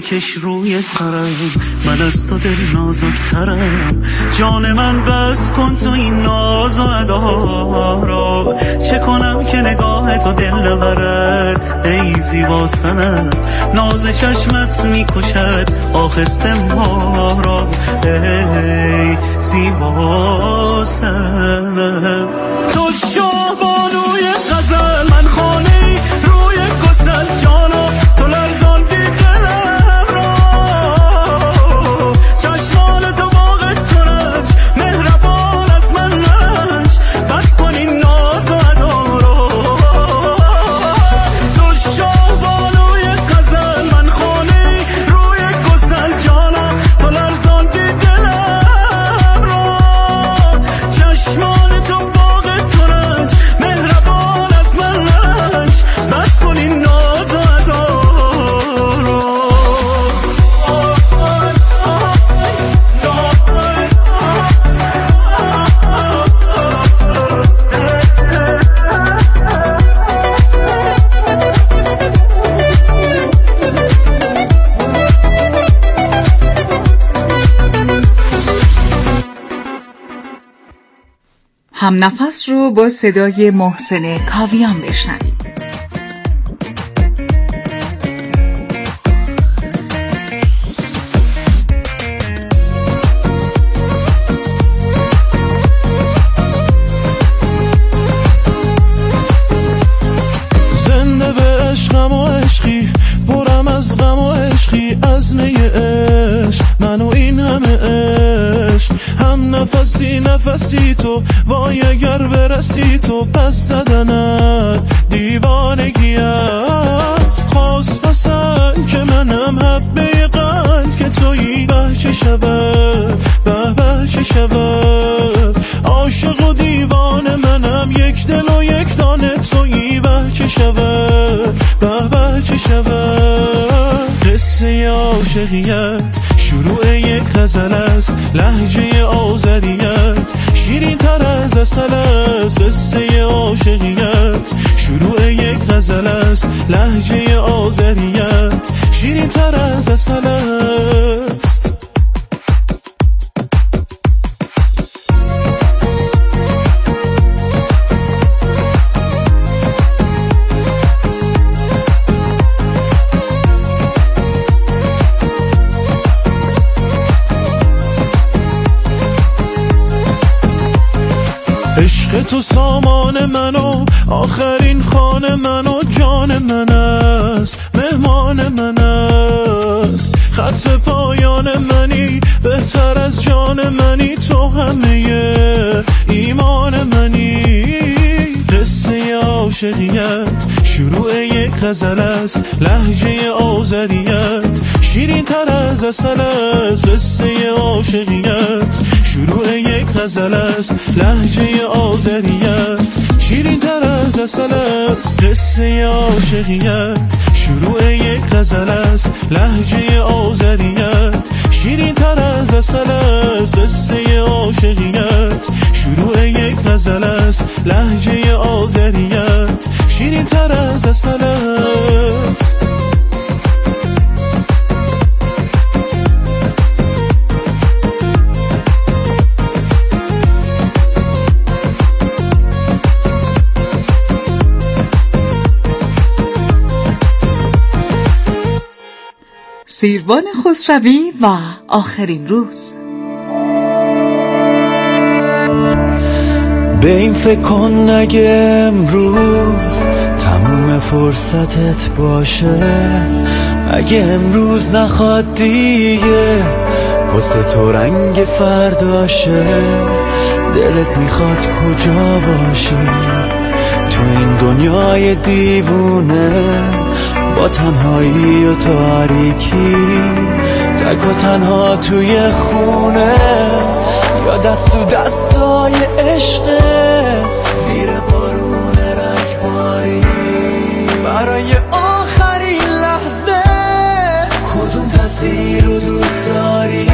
بکش روی سرم، من از تو دل نازکترم. جان من بس کن تو این ناز و ادا را، چه کنم که نگاه تو دل نبرد ای زیبا سنم. ناز چشمت میکشد آخسته ما را ای زیبا سنم. تو شاه بانوی غزل، من خانه روی گسل، جانا تو لرزاندی دلم را. چشمان تو باغ ترنج، مهربان از من رنج، بس کن این ناز و ادا را. تو شاه بانوی غزل، من خانه روی گسل، جانا تو لرزاندی دلم را. چشمان تو باغ ترنج، مهربان از من رنج، بس کن این ناز و ادا را. هم نفس رو با صدای محسن کاویان بشنوید. زنده به عشقم و عشقی، برم از غم و عشقی، از می عشق من و این همه عشق. هم نفسی نفسی تو، وای اگر برسی تو، پس زدنت دیوانگی است. خواست پسند که منم حبه قند که تویی، به که شود به که شود. عاشق و دیوان منم، یک دل و یک دانه تویی، به که شود به که شود. قصه عاشقیت شروع یک غزل است، لهجه آذریت شیرین تر از عسل است. قصه عاشقیت شروع یک غزل است، لهجه آذریت شیرین تر از عسل است. عشق تو سامان منو، آخرین خانه منو، جان من است، مهمان من است. خط پایان منی، بهتر از جان منی، تو همه ایمان منی. قصه عاشقیت شروع یک غزل است، لهجه آذریت شیرین تر از عسل است. قصه عاشقیت شروع یک غزل است، لهجه آذریت شیرین تر از عسل است. قصه عاشقیت شروع یک غزل است، لهجه آذریت شیرین تر از عسل است. قصه عاشقیت شروع یک غزل است، لهجه آذریت شیرین تر از عسل است. سیروان خسروی و آخرین روز. به این فکر کن اگه امروز تموم فرصتت باشه، اگه امروز نخواد دیگه واسه تو رنگ فرداشه. دلت میخواد کجا باشی تو این دنیای دیوونه، با تنهایی و تاریکی، تک و تنها توی خونه، یا دست و دستای عشقت زیر بارون رگباری. برای آخرین لحظه کدوم تصویر رو دوست داری؟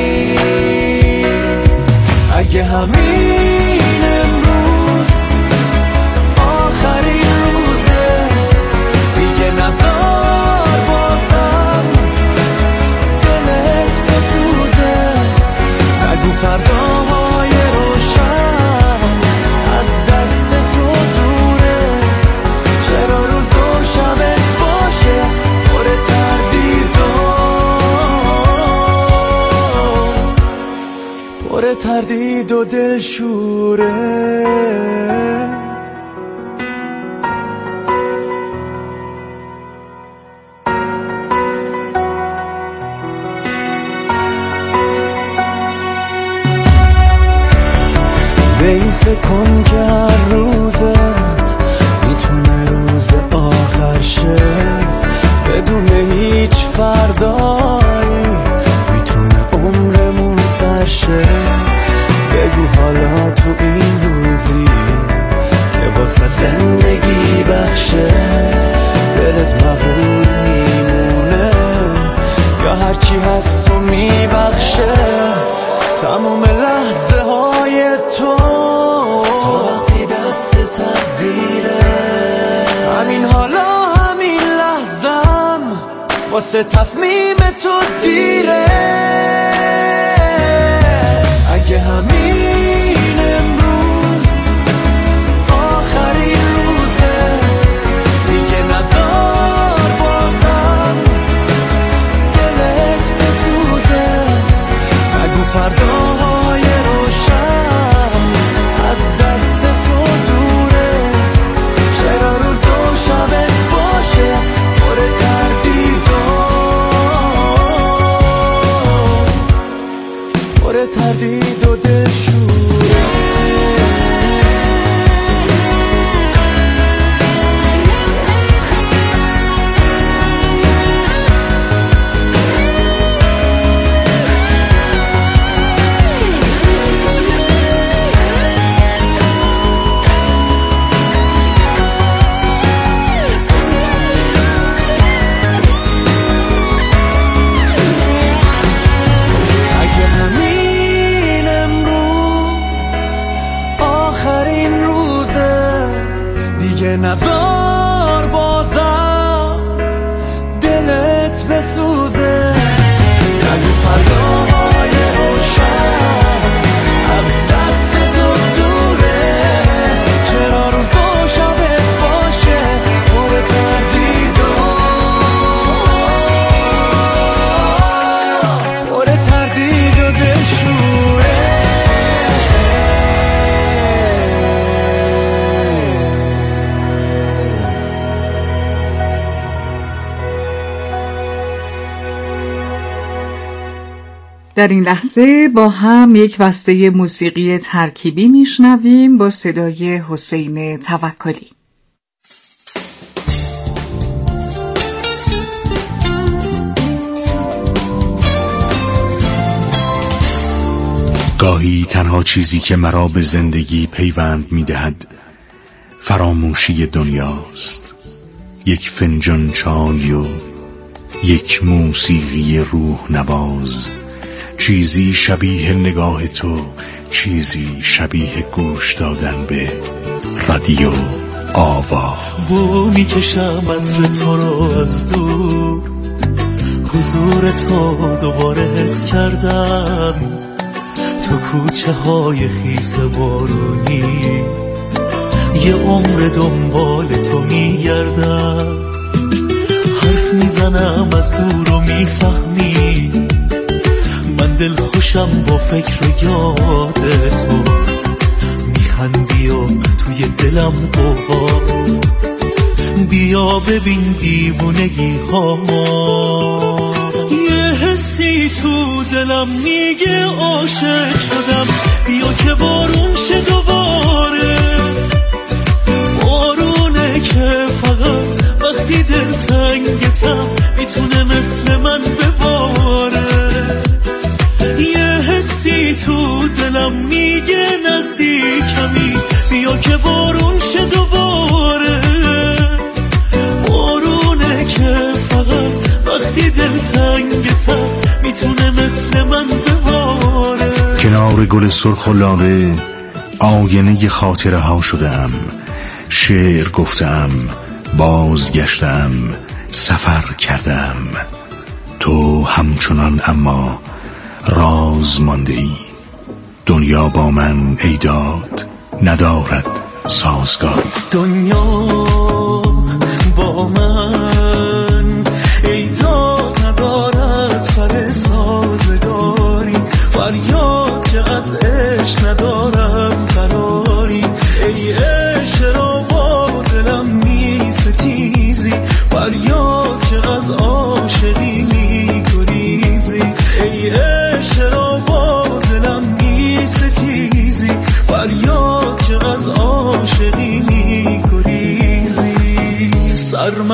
اگه همین امروز آخرین روزه، دیگه نزار بازم پر تردید و دلشوره. به این فکر کن که هر روزت میتونه روز آخر شه، بدون هیچ فردایی میتونه عمرمون سر شه. بگو حالا تو این روزی که واسه زندگی بخشه، دلت مغرور میمونه یا هرچی هست تو میبخشه. تمام لحظه های تو تا وقتی دست تقدیره، همین حالا همین لحظم واسه تصمیم تو دیره. اگه همین امروز آخرین روزه، دیگه نذار بازم دلت بسوزه. نگو فرداهای روشن از دست تو دوره، چرا روز و شبت باشه پر تردید و دلشوره. نذار بازم دلت بسوزه. نگو فرداهای روشن از دست تو دوره، چرا روز و شبت باشه پر تردید و دلشوره. در این لحظه با هم یک بسته موسیقی ترکیبی میشنویم با صدای حسین توکلی. گاهی تنها چیزی که مرا به زندگی پیوند می‌دهد فراموشی دنیاست. یک فنجان چای و یک موسیقی روح نواز، چیزی شبیه نگاه تو، چیزی شبیه گوش دادن به رادیو آوا. بو میکشم عطر تو رو از دور، حضور تو دوباره حس کردم. تو کوچه های خیس بارونی یه عمر دنبال تو میگردم. حرف میزنم از دور و میفهمی من دل خوشم با فکر یاد تو. میخندی و توی دلم قوقاست، بیا ببین دیوونگی ها. یه حسی تو دلم میگه عاشق شدم، بیا که بارون شه دوباره. بارونه که فقط وقتی دل تنگتم میتونه مثل من بباره. یه حسی تو دلم میگه نزدیکمی، بیا که بارون شه دوباره. بارونه که فقط وقتی دل تنگتم میتونه مثل من بباره. کنار گل سرخ و لاله آینه خاطره ها شدم، شعر گفتم، بازگشتم، سفر کردم. تو همچنان اما راز مانده ای. دنیا با من ای داد ندارد سازگاری. دنیا با من ای داد ندارد سر سازگاری. فریاد که از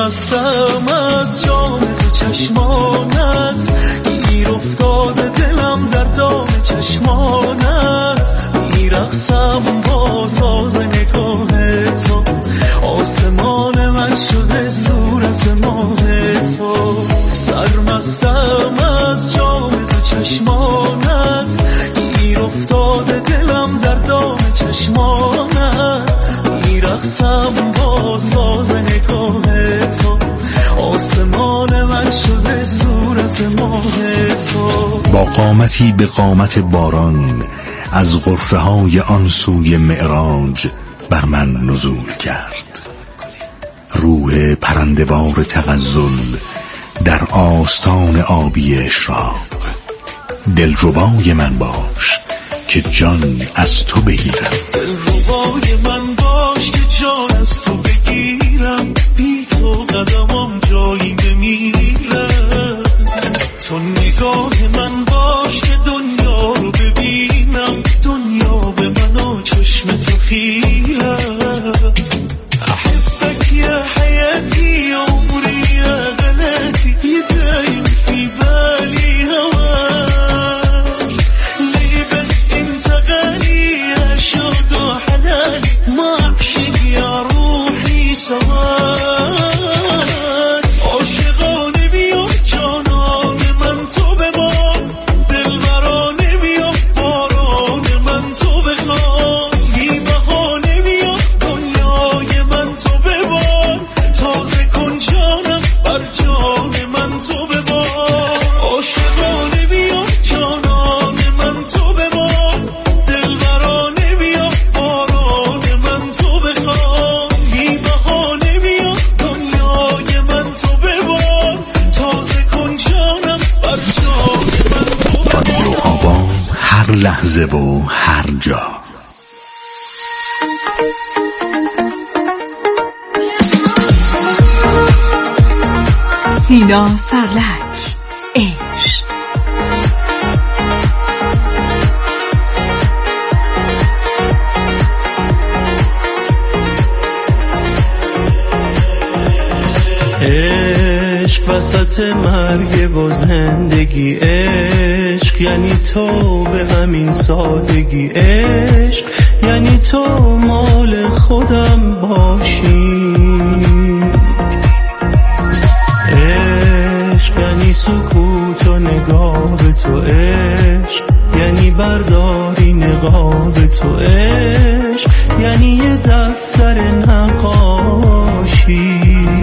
سرمستم از جام تو چشمانت، گیر افتاده دلم در دام چشمانت، میرقصم با ساز نگاه تو، آسمان من شده صورت ماه تو. سرمستم از جام تو چشمانت، گیر افتاده دلم در دام چشمانت، میرقصم با ساز نگاه تو، آسمان من شده صورت ماه تو. با قامتی به قامت باران از غرفه های آن سوی معراج بر من نزول کرد. روح پرندوار تغزل در آستان آبی اشراق. دلربای من باش که جان از تو بگیرم، دلربای من باش که جان از تو بگیرم، بی تو قدمم جایی نمیره. تو نگاه من باش که دنیا رو ببینم، دنیا به من و چشم تو خیره. احبك يا حياتي عمري يا غلاتي، دايم في بالي هواك، ليه بس انت غالي يا شوق وحلالي، ما اعشق يا روحي سواك. عاشقانه بیا جانان من تو ببار، دلبرانه بیا باران من تو بخوان، بی بهانه بیا دنیای من تو ببار، تازه کن جانم بر جان من تو ببار. عاشقانه بیا جانان من تو ببار، دلبرانه بیا باران من تو بخوان، بی بهانه بیا دنیای من تو ببار، تازه کن جانم بر جان من تو ببار. رادیو آبان، هر لحظه و هر جا. سینا سرلک، عشق. عشق وسط مرگ و زندگی، عشق یعنی تو به همین سادگی، عشق یعنی تو مال خودم باشی، عشق یعنی سکوت و نگاه به تو، عشق یعنی برداری نقاب تو، عشق یعنی یه دفتر نقاشی.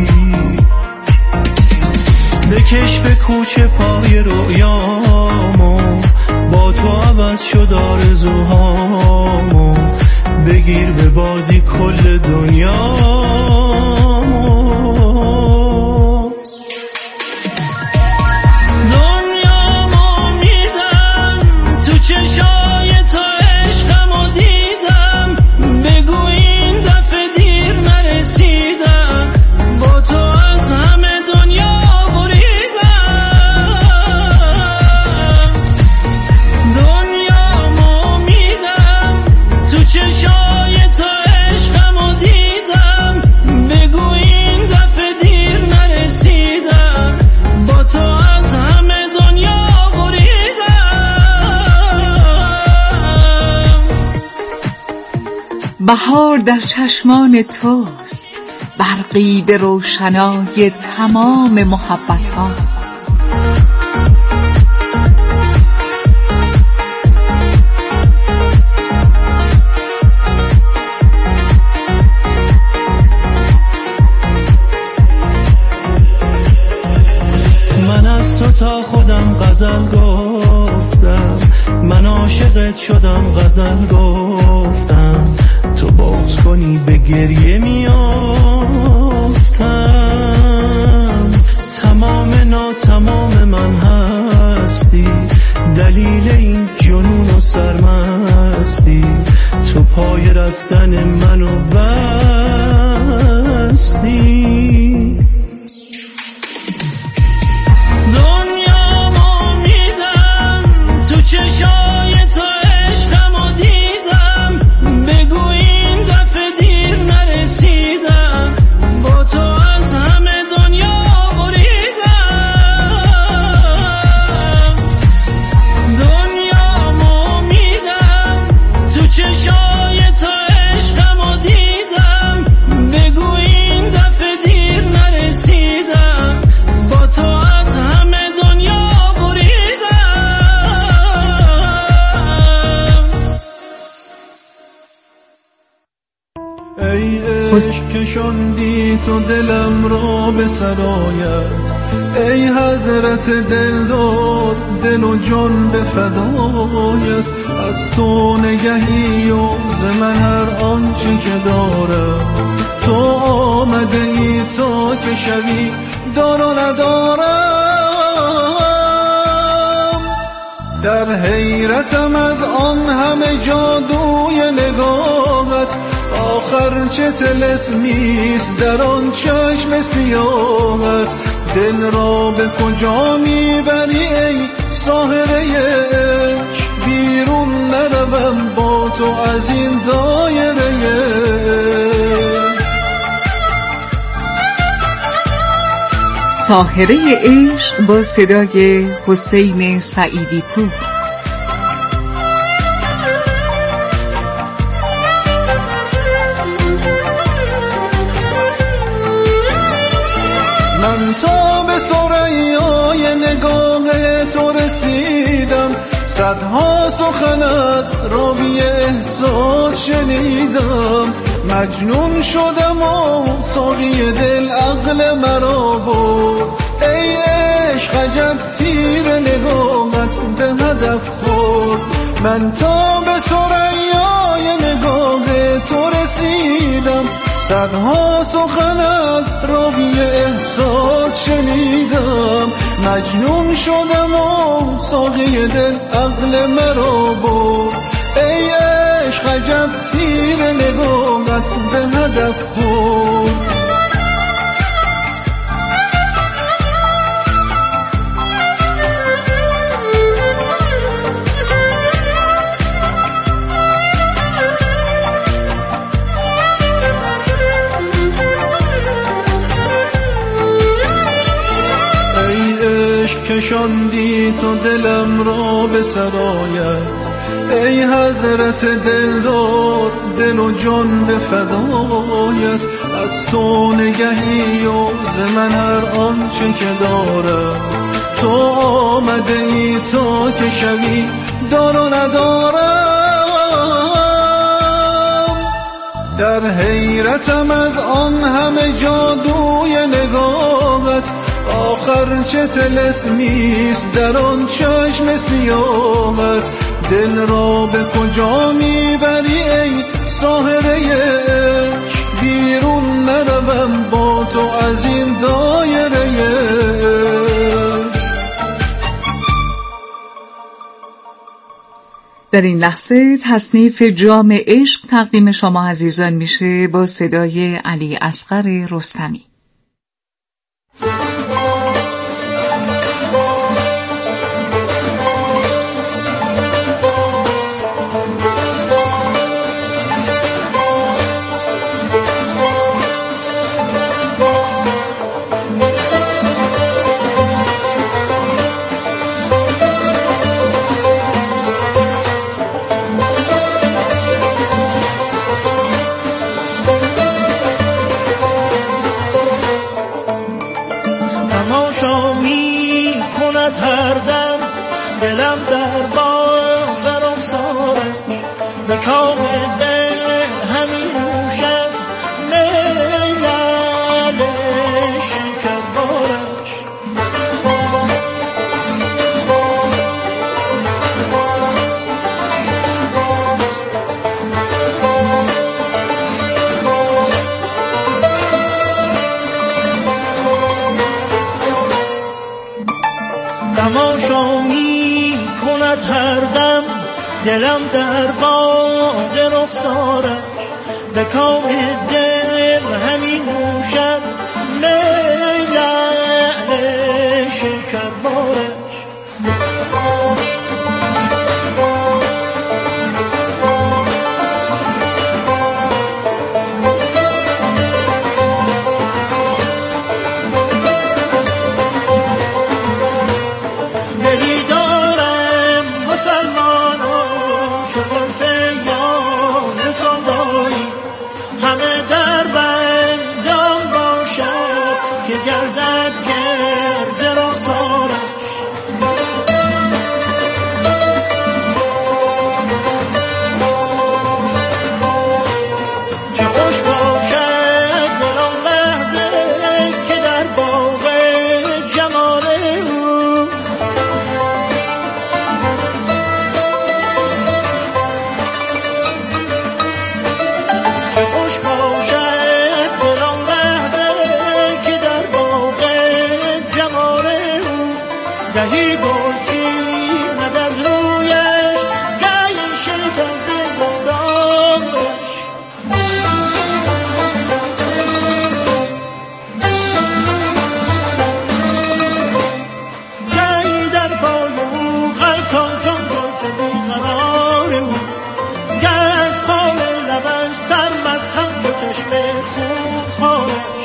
بکش به کوچه پای رویامو، با تو عوض شد آرزوهامو، بگیر به بازی کل دنیامو. دنیامو میدم تو چشای تو، عشقمو دیدم، بگو این دفعه دیر نرسیدم، با تو از همه دنیا بهار در چشمان توست، برقی به روشنای تمام محبت ها. من از تو تا خودم غزل گفتم، من عاشقت شدم غزل گفتم، تو بغض کنی به گریه میافتم. تمام ناتمام من هستی، دلیل این جنون و سرمستی، تو پای رفتن منو بستی. دنیامو میدم تو چشای تو، عشقمو دیدم، بگو این دفعه دیر نرسیدم، با تو از همه دنیا کشاندی تو دلم را به سرایت، ای حضرت دلدار دل و جان به فدایت. از تو نگهی و ز من هر آنچه که دارم، تو آمده ای تا که شوی دار و ندارم. در حیرتم از آن همه جادوی نگاهت، آخر چه طلسمیست در آن چشم سیاهت. دل را به کجا میبری ای ساحره عشق، بیرون نروم با تو از این دایره. ساحره عشق با صدای حسین سعیدی پور. من تا به ثریای نگاه تو رسیدم، صدها سخن از راوی احساس شنیدم. مجنون شدم و ساقی دل عقل مرا برد، ای عشق عجب تیر نگاهت به هدف خورد. من تا به ثریای نگاه تو رسیدم، صدها سخن از راوی احساس شنیدم. مجنون شدم و ساقی دل عقل مرا برد، ای عشق عجب تیر نگاهت به هدف خورد. کشاندی تو دلم را به سرایت، ای حضرت دلدار دل و جان به فدایت. از تو نگهی و ز من هر آنچه که دارم، تو آمده ای تا که شوی دار و ندارم. در حیرتم از آن همه جادوی نگاهت، آخر چه طلسمیست در آن چشم سیاهت. دل را به کجا میبری ای ساحره عشق، بیرون نروم با تو از این دایره. در این لحظه تصنیف جام عشق تقدیم شما عزیزان میشه با صدای علی اصغر رستمی. تماشا می کند هر دم دلم در باغ رخسارش، به کام دل همین نوشد می لعل شکربارش. گهی برچیند از رویش گهی شکسته گفتارش گهی در پای او غلطا چون زلف بیقرار او گه از خال لبش سرمست همچو چشم خونخوارش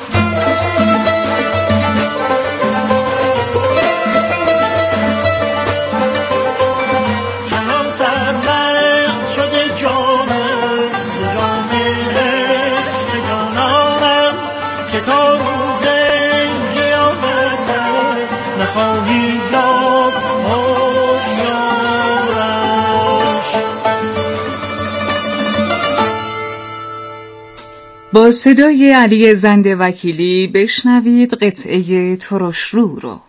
با صدای علی زنده وکیلی بشنوید قطعه ترشرو رو.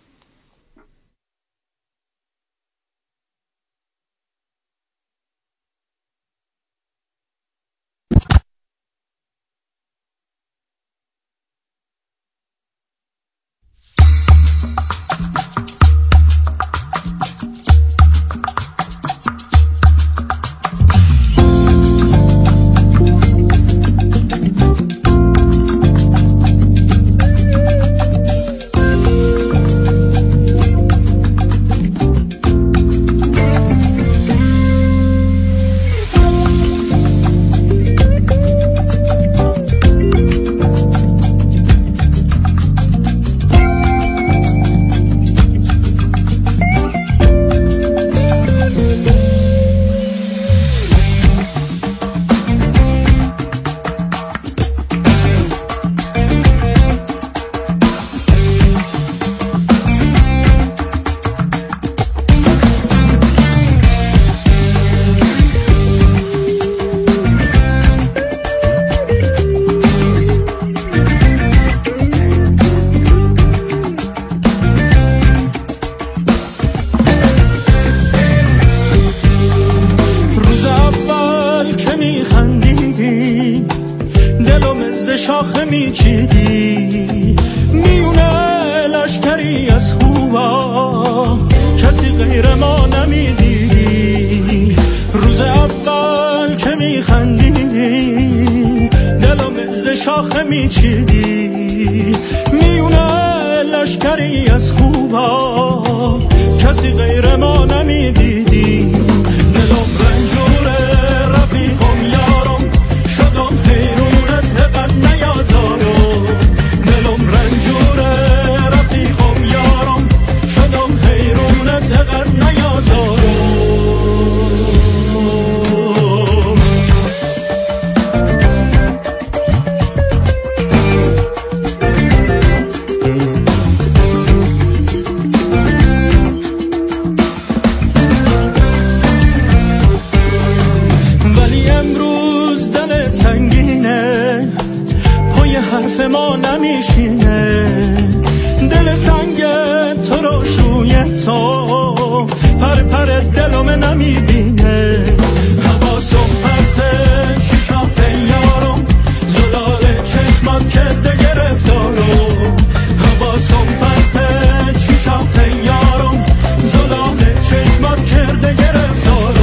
شاخه میچیدی میونه لشکری از خوبا کسی غیر ما نمیدیدی روز اول که میخندیدی دلم ز شاخه میچیدی میونه لشکری از خوبا کسی غیر ما نمیدیدی دلم رنجوره رفیقم یارم شدم حیرونت بد نیازارم دلم رنجوره رفیقم یارم شدم حیرونت بد نیازارم حرف ما نمیشینه دل سنگ ترش روی تو پر پر دلم نمیبینه حواسم پرت شیشات یارم زلال چشمات کرده گرفتارم حواسم پرت شیشات یارم زلال چشمات کرده گرفتارم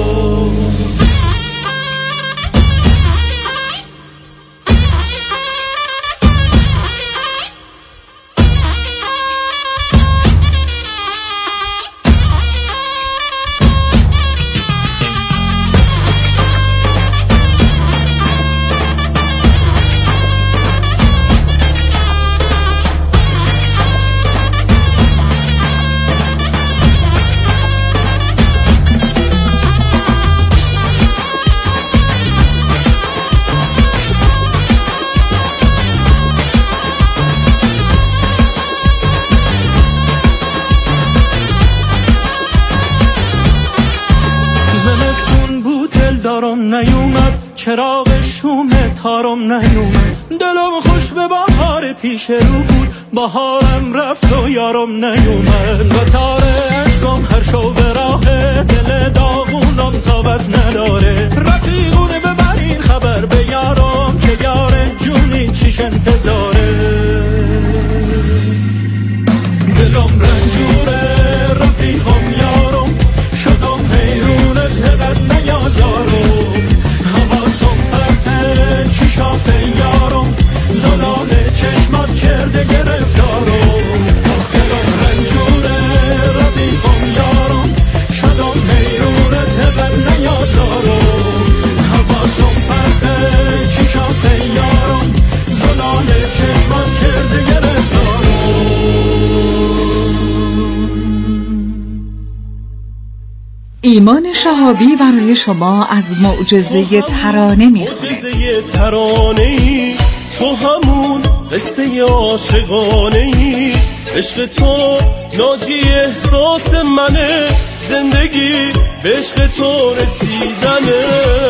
نیومد چراغ شوم تارم نیومد دلم خوش به بهار پیش رو بود بهارم رفت و یارم نیومد و تار عشقم هر شو به راه دل داغونم تابت نداره رفیقونه ببرین خبر به یارم که یار جونی چیش انتظاره دلم رنجون ایمان شهابی برای شما از معجزه ترانه میخونه. معجزه ترانه ای تو همون قصه عاشقانه ای، عشق تو ناجی احساس منه، زندگی به عشق تو رسیدنه.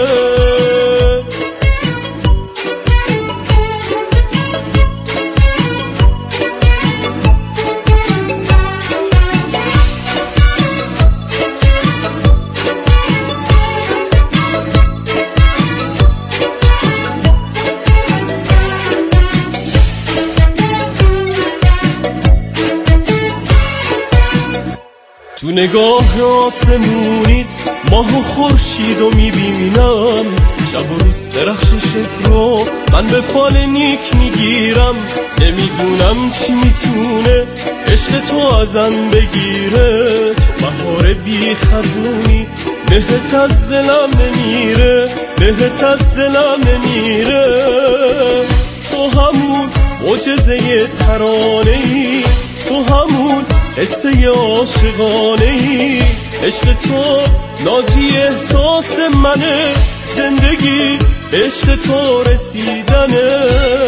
تو نگاه آسمونیت ماه و خورشیدو میبینم، شب و روز درخششت رو من به فال نیک میگیرم. نمیدونم چی میتونه عشق تو ازم بگیره، تو بهار بی خزونی بهت از دلم نمیره، بهت از دلم نمیره. تو همون معجزه ترانه ای، تو همون قصه عاشقانه ای، عشق تو ناجی احساس منه، زندگی به عشق تو رسیدنه.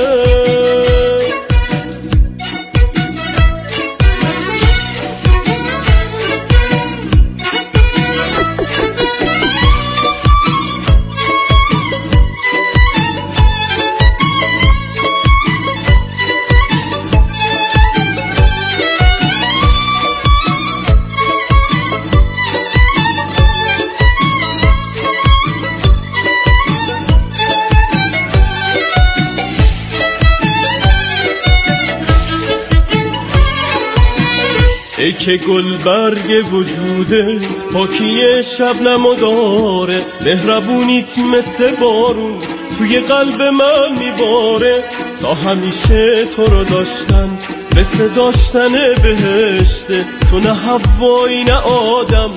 ای که گل برگ وجودت پاکی شبنمو داره، مهربونیت مثل بارون توی قلب من میباره. تا همیشه تو رو داشتن مثل داشتن بهشته، تو نه حوایی نه آدم